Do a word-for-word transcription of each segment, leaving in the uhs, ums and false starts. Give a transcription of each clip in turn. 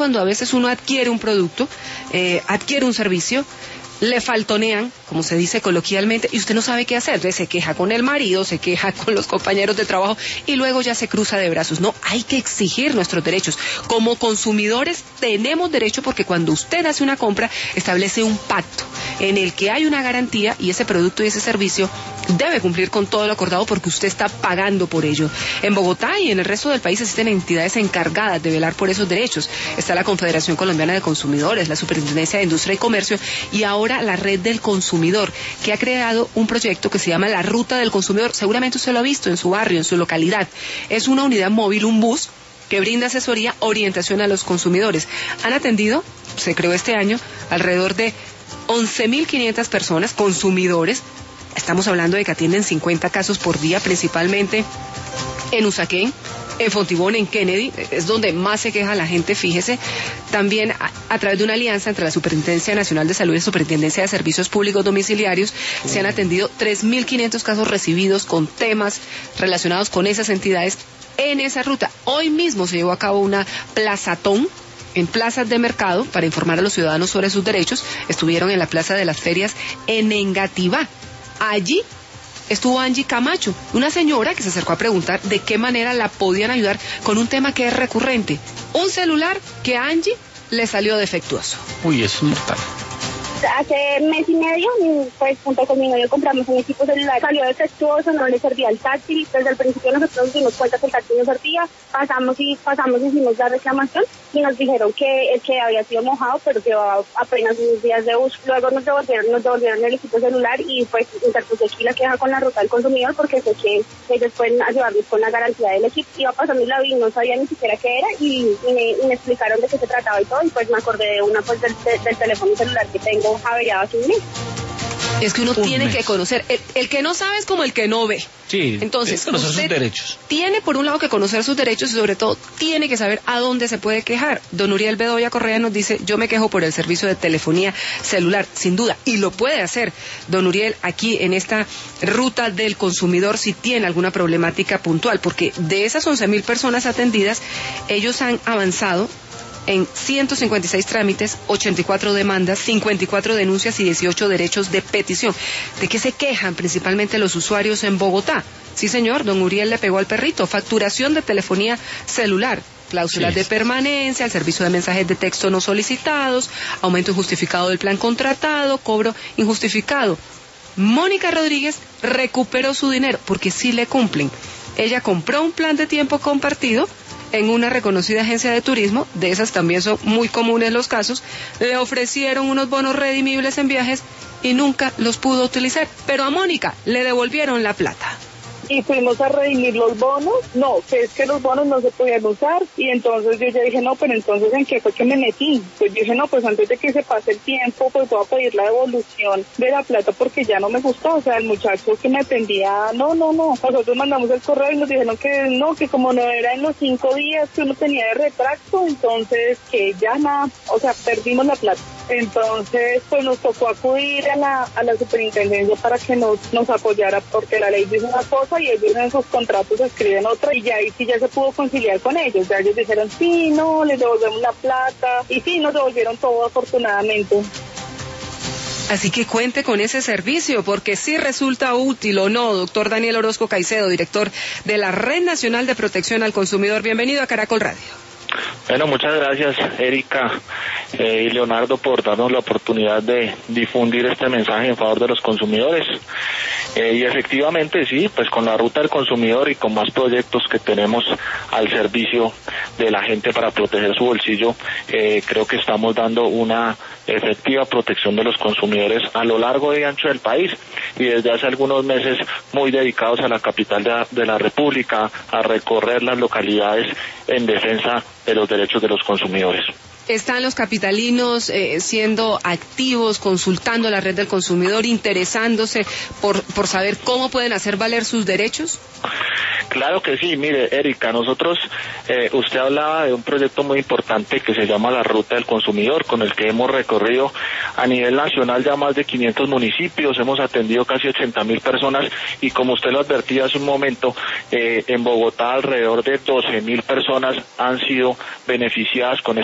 cuando a veces uno adquiere un producto, eh, adquiere un servicio, le faltonean, como se dice coloquialmente, y usted no sabe qué hacer. Entonces se queja con el marido, se queja con los compañeros de trabajo y luego ya se cruza de brazos. No, hay que exigir nuestros derechos. Como consumidores tenemos derecho porque cuando usted hace una compra establece un pacto en el que hay una garantía y ese producto y ese servicio debe cumplir con todo lo acordado porque usted está pagando por ello. En Bogotá y en el resto del país existen entidades encargadas de velar por esos derechos. Está la Confederación Colombiana de Consumidores, la Superintendencia de Industria y Comercio y ahora la Red del Consumidor, que ha creado un proyecto que se llama la Ruta del Consumidor. Seguramente usted lo ha visto en su barrio, en su localidad. Es una unidad móvil, un bus, que brinda asesoría, orientación a los consumidores. Han atendido, se creó este año, alrededor de once mil quinientas personas, consumidores. Estamos hablando de que atienden cincuenta casos por día, principalmente en Usaquén, en Fontibón, en Kennedy, es donde más se queja la gente, fíjese. También a, a través de una alianza entre la Superintendencia Nacional de Salud y la Superintendencia de Servicios Públicos Domiciliarios, se han atendido tres mil quinientos casos recibidos con temas relacionados con esas entidades en esa ruta. Hoy mismo se llevó a cabo una plazatón en plazas de mercado para informar a los ciudadanos sobre sus derechos. Estuvieron en la Plaza de las Ferias en Engativá. Allí estuvo Angie Camacho, una señora que se acercó a preguntar de qué manera la podían ayudar con un tema que es recurrente. Un celular que a Angie le salió defectuoso. Uy, eso es mortal. Hace mes y medio, pues junto con mi novio compramos un equipo celular, salió defectuoso, no le servía el táctil. Desde el principio nosotros nos dimos cuenta que el táctil no servía, pasamos y pasamos, hicimos la reclamación y nos dijeron que el que había sido mojado, pero llevaba apenas unos días de uso. Luego nos devolvieron, nos devolvieron el equipo celular y pues interpuse aquí la queja con la Ruta del Consumidor porque sé que ellos pueden ayudarnos con la garantía del equipo. Iba pasando y la vi, no sabía ni siquiera qué era y, y, me, y me explicaron de qué se trataba y todo, y pues me acordé de una pues del, de, del teléfono celular que tengo averiado hace un mes. Es que uno un tiene mes. que conocer, el, el que no sabe es como el que no ve. Sí, entonces conocer usted sus derechos. Tiene por un lado que conocer sus derechos y sobre todo tiene que saber a dónde se puede quejar. Don Uriel Bedoya Correa nos dice, yo me quejo por el servicio de telefonía celular, sin duda, y lo puede hacer don Uriel aquí en esta Ruta del Consumidor si tiene alguna problemática puntual, porque de esas once mil personas atendidas, ellos han avanzado en ciento cincuenta y seis trámites, ochenta y cuatro demandas, cincuenta y cuatro denuncias y dieciocho derechos de petición. ¿De qué se quejan principalmente los usuarios en Bogotá? Sí, señor, don Uriel le pegó al perrito. Facturación de telefonía celular, cláusulas sí. de permanencia, el servicio de mensajes de texto no solicitados, aumento injustificado del plan contratado, cobro injustificado. Mónica Rodríguez recuperó su dinero porque sí le cumplen. Ella compró un plan de tiempo compartido en una reconocida agencia de turismo, de esas también son muy comunes los casos, le ofrecieron unos bonos redimibles en viajes y nunca los pudo utilizar, pero a Mónica le devolvieron la plata. Y fuimos a redimir los bonos, no, que es que los bonos no se podían usar, y entonces yo ya dije, no, pero entonces ¿en qué fue que me metí? Pues dije, no, pues antes de que se pase el tiempo, pues voy a pedir la devolución de la plata porque ya no me gustó, o sea, el muchacho que me atendía, no, no, no, nosotros mandamos el correo y nos dijeron que no, que como no era en los cinco días que uno tenía de retracto, entonces que ya nada, o sea, perdimos la plata. Entonces, pues nos tocó acudir a la, a la superintendencia para que nos, nos apoyara, porque la ley dice una cosa y ellos en sus contratos escriben otra, y ya ahí sí ya se pudo conciliar con ellos. Ya ellos dijeron, sí, no, les devolvemos la plata, y sí, nos devolvieron todo afortunadamente. Así que cuente con ese servicio, porque sí resulta útil o no. Doctor Daniel Orozco Caicedo, director de la Red Nacional de Protección al Consumidor. Bienvenido a Caracol Radio. Bueno, muchas gracias, Erika eh, y Leonardo, por darnos la oportunidad de difundir este mensaje en favor de los consumidores. Eh, y efectivamente, sí, pues con la Ruta del Consumidor y con más proyectos que tenemos al servicio de la gente para proteger su bolsillo, eh, creo que estamos dando una efectiva protección de los consumidores a lo largo y ancho del país, y desde hace algunos meses muy dedicados a la capital de la, de la República, a recorrer las localidades en defensa de los derechos de los consumidores. ¿Están los capitalinos eh, siendo activos, consultando la Red del Consumidor, interesándose por, por saber cómo pueden hacer valer sus derechos? Claro que sí, mire, Erika, nosotros, eh, usted hablaba de un proyecto muy importante que se llama la Ruta del Consumidor, con el que hemos recorrido a nivel nacional ya más de quinientos municipios, hemos atendido casi ochenta mil personas, y como usted lo advertía hace un momento, eh, en Bogotá alrededor de doce mil personas han sido beneficiadas con este proyecto.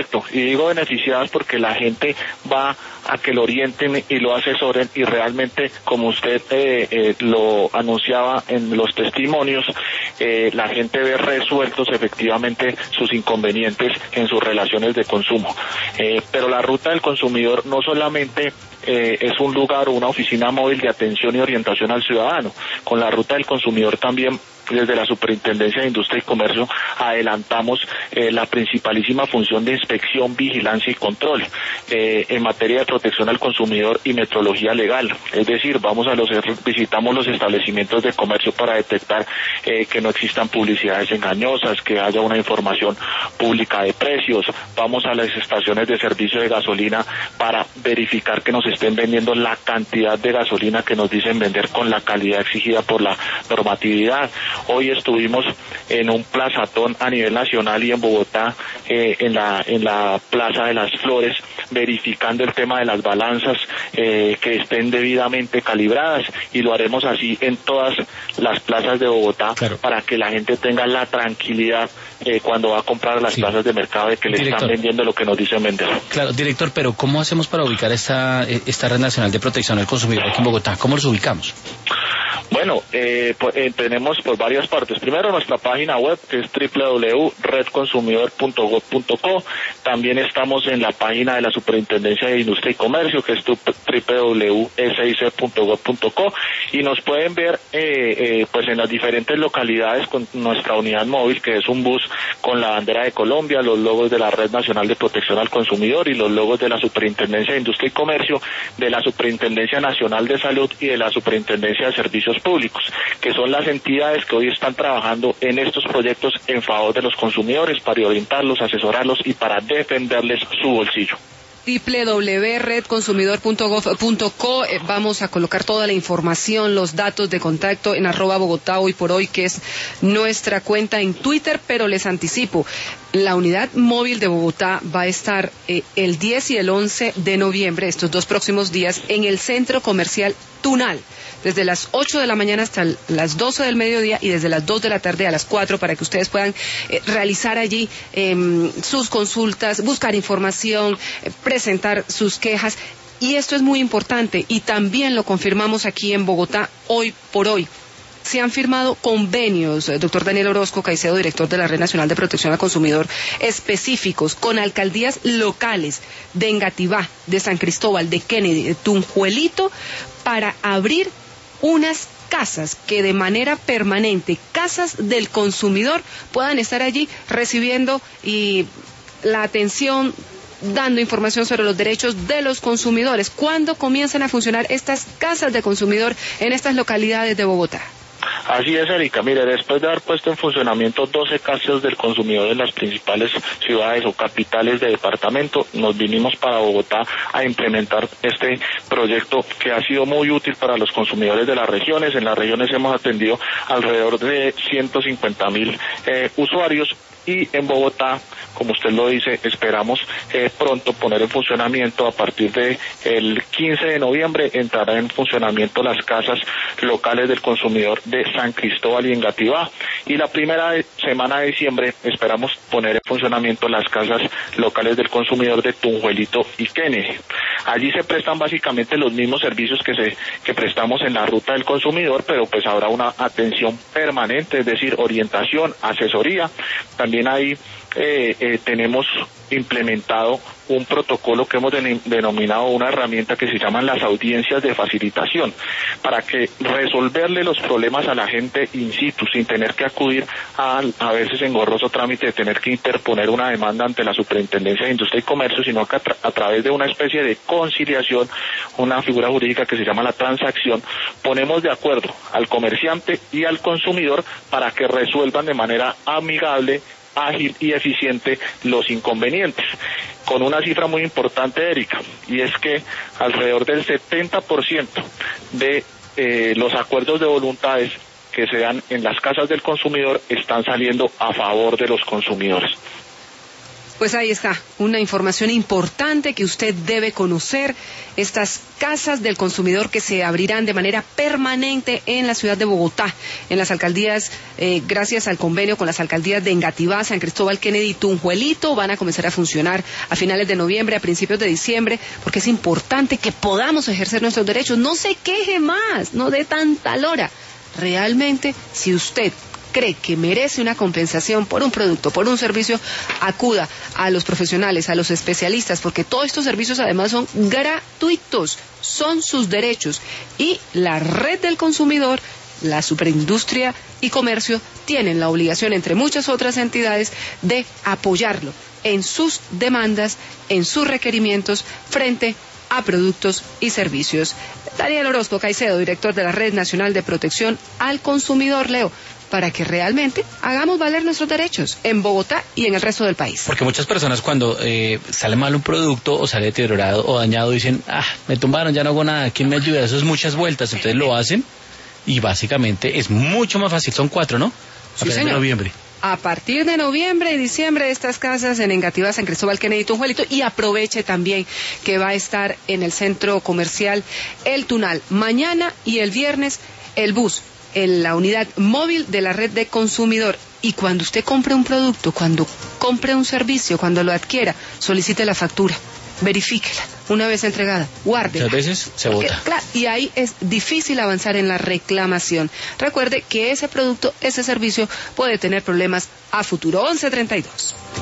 proyecto. Y digo beneficiadas porque la gente va a que lo orienten y lo asesoren, y realmente, como usted eh, eh, lo anunciaba en los testimonios, eh, la gente ve resueltos efectivamente sus inconvenientes en sus relaciones de consumo. Eh, pero la ruta del consumidor no solamente Eh, es un lugar o una oficina móvil de atención y orientación al ciudadano. Con la ruta del consumidor también, desde la Superintendencia de Industria y Comercio, adelantamos eh, la principalísima función de inspección, vigilancia y control eh, en materia de protección al consumidor y metrología legal. Es decir, vamos a los visitamos los establecimientos de comercio para detectar eh, que no existan publicidades engañosas, que haya una información pública de precios. Vamos a las estaciones de servicio de gasolina para verificar que nos estén vendiendo la cantidad de gasolina que nos dicen vender con la calidad exigida por la normatividad. Hoy estuvimos en un plazatón a nivel nacional y en Bogotá, eh, en la en la Plaza de las Flores, verificando el tema de las balanzas eh, que estén debidamente calibradas, y lo haremos así en todas las plazas de Bogotá, claro, para que la gente tenga la tranquilidad eh, cuando va a comprar a las sí. plazas de mercado de que le Director. están vendiendo lo que nos dicen vender. Claro, director, pero ¿cómo hacemos para ubicar esta esta Red Nacional de Protección al Consumidor aquí en Bogotá? ¿Cómo los ubicamos? Bueno, eh, pues, eh, tenemos por varias partes. Primero, nuestra página web, que es doble u doble u doble u punto red consumidor punto gob punto co. También estamos en la página de la Superintendencia de Industria y Comercio, que es doble u doble u doble u punto s i c punto gob punto co, y nos pueden ver eh, eh, pues en las diferentes localidades con nuestra unidad móvil, que es un bus con la bandera de Colombia, los logos de la Red Nacional de Protección al Consumidor y los logos de la Superintendencia de Industria y Comercio, de la Superintendencia Nacional de Salud y de la Superintendencia de Servicios Públicos, que son las entidades que hoy están trabajando en estos proyectos en favor de los consumidores, para orientarlos, asesorarlos y para defenderles su bolsillo. doble u doble u doble u punto red consumidor punto gob punto co. Eh, vamos a colocar toda la información, los datos de contacto en arroba Bogotá hoy por hoy, que es nuestra cuenta en Twitter, pero les anticipo, la unidad móvil de Bogotá va a estar eh, el diez y el once de noviembre, estos dos próximos días, en el Centro Comercial Tunal, desde las ocho de la mañana hasta las doce del mediodía y desde las dos de la tarde a las cuatro, para que ustedes puedan eh, realizar allí eh, sus consultas, buscar información, eh, presentar sus quejas. Y esto es muy importante, y también lo confirmamos aquí en Bogotá hoy por hoy. Se han firmado convenios, doctor Daniel Orozco Caicedo, director de la Red Nacional de Protección al Consumidor, específicos con alcaldías locales de Engativá, de San Cristóbal, de Kennedy, de Tunjuelito, para abrir unas casas que de manera permanente, casas del consumidor, puedan estar allí recibiendo y la atención, dando información sobre los derechos de los consumidores. ¿Cuándo comienzan a funcionar estas casas de consumidor en estas localidades de Bogotá? Así es, Erika. Mire, después de haber puesto en funcionamiento doce casas del consumidor en las principales ciudades o capitales de departamento, nos vinimos para Bogotá a implementar este proyecto, que ha sido muy útil para los consumidores de las regiones. En las regiones hemos atendido alrededor de ciento cincuenta mil eh, usuarios, y en Bogotá, como usted lo dice, esperamos eh, pronto poner en funcionamiento. A partir de el quince de noviembre entrarán en funcionamiento las casas locales del consumidor de San Cristóbal y Engativá, y la primera de, semana de diciembre esperamos poner en funcionamiento las casas locales del consumidor de Tunjuelito y Kennedy. Allí se prestan básicamente los mismos servicios que se que prestamos en la ruta del consumidor, pero pues habrá una atención permanente, es decir, orientación, asesoría. También ahí eh, eh, tenemos implementado un protocolo que hemos de, denominado una herramienta que se llaman las audiencias de facilitación, para que resolverle los problemas a la gente in situ, sin tener que acudir a, a veces engorroso trámite de tener que interponer una demanda ante la Superintendencia de Industria y Comercio, sino que a, tra a través de una especie de conciliación, una figura jurídica que se llama la transacción, ponemos de acuerdo al comerciante y al consumidor para que resuelvan de manera amigable, ágil y eficiente los inconvenientes, con una cifra muy importante, Erika, y es que alrededor del setenta por ciento de eh, los acuerdos de voluntades que se dan en las casas del consumidor están saliendo a favor de los consumidores. Pues ahí está, una información importante que usted debe conocer. Estas casas del consumidor que se abrirán de manera permanente en la ciudad de Bogotá, en las alcaldías, eh, gracias al convenio con las alcaldías de Engativá, San Cristóbal, Kennedy y Tunjuelito, van a comenzar a funcionar a finales de noviembre, a principios de diciembre, porque es importante que podamos ejercer nuestros derechos. No se queje más, no dé tanta lora. Realmente, si usted cree que merece una compensación por un producto, por un servicio, acuda a los profesionales, a los especialistas, porque todos estos servicios además son gratuitos, son sus derechos. Y la red del consumidor, la Superindustria y Comercio tienen la obligación, entre muchas otras entidades, de apoyarlo en sus demandas, en sus requerimientos frente a productos y servicios. Daniel Orozco Caicedo, director de la Red Nacional de Protección al Consumidor, Leo, para que realmente hagamos valer nuestros derechos en Bogotá y en el resto del país. Porque muchas personas cuando eh, sale mal un producto o sale deteriorado o dañado dicen, ah, me tumbaron, ya no hago nada, ¿quién me ayuda? Eso es muchas vueltas, entonces lo hacen y básicamente es mucho más fácil, son cuatro, ¿no? Sí, a partir señor. de noviembre. A partir de noviembre y diciembre, estas casas en Engativá, San Cristóbal, Kennedy y Tunjuelito, y aproveche también que va a estar en el centro comercial El Tunal, mañana y el viernes, el bus en la unidad móvil de la red de consumidor. Y cuando usted compre un producto, cuando compre un servicio, cuando lo adquiera, solicite la factura, verifíquela, una vez entregada, guárdela. Muchas veces se Porque, vota. claro, y ahí es difícil avanzar en la reclamación. Recuerde que ese producto, ese servicio puede tener problemas a futuro. once treinta y dos.